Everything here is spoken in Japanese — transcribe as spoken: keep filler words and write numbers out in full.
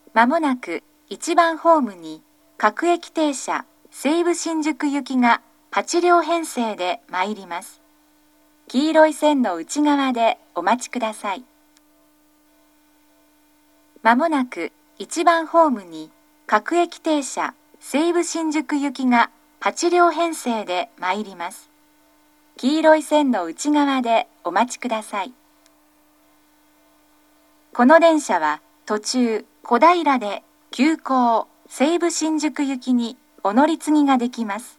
まもなくいちばんホームに各駅停車西武新宿行きがはち両編成で参ります。黄色い線の内側でお待ちください。まもなくいちばんホームに各駅停車西武新宿行きがはち両編成で参ります。黄色い線の内側でお待ちください。この電車は途中小平で急行西武新宿行きにお乗り継ぎができます。